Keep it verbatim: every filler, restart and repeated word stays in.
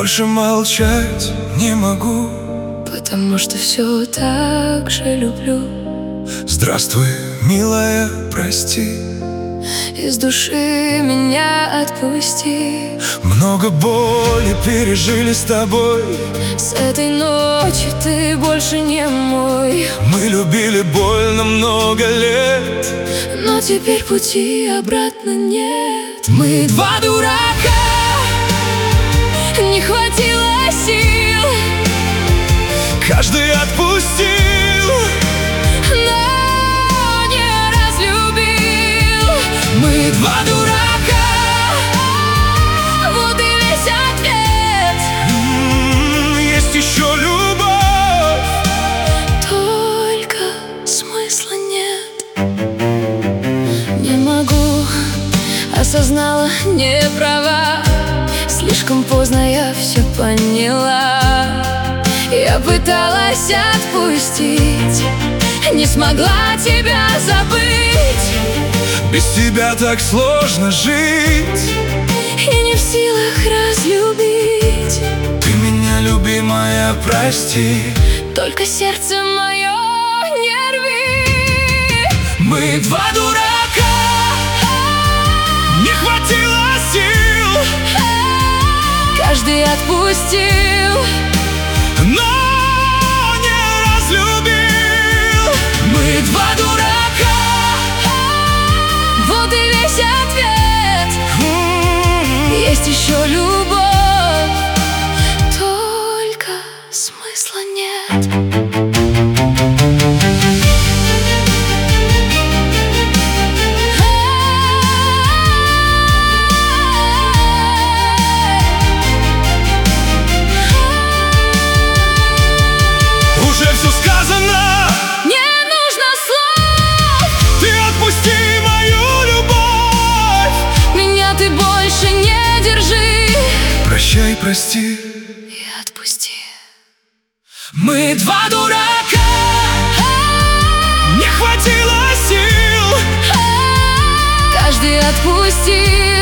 больше молчать не могу, потому что все так же люблю. Здравствуй, милая, прости, из души меня отпусти. много боли пережили с тобой, с этой ночи ты больше не мой. Мы любили больно много лет, но теперь пути обратно нет. Мы два дурака, не хватило сил, каждый отпустил, но не разлюбил. Мы два дурака, вот и весь ответ. М-м, есть еще любовь, только смысла нет. Не могу, осознала, не права, слишком поздно я все поняла. Я пыталась отпустить, не смогла тебя забыть. без тебя так сложно жить, и не в силах разлюбить. Ты меня, любимая, прости, только сердце мое не рви. Мы два дурака, не хватило сил, каждый отпустил, но не разлюбил. Мы два дурака, вот и весь ответ. М-м-м. Есть еще любовь, только смысла нет. Уже все сказано, Не нужно слов, ты отпусти мою любовь, меня ты больше не держи. прощай, прости, И отпусти. Мы два дурака, не хватило сил, Каждый отпустил,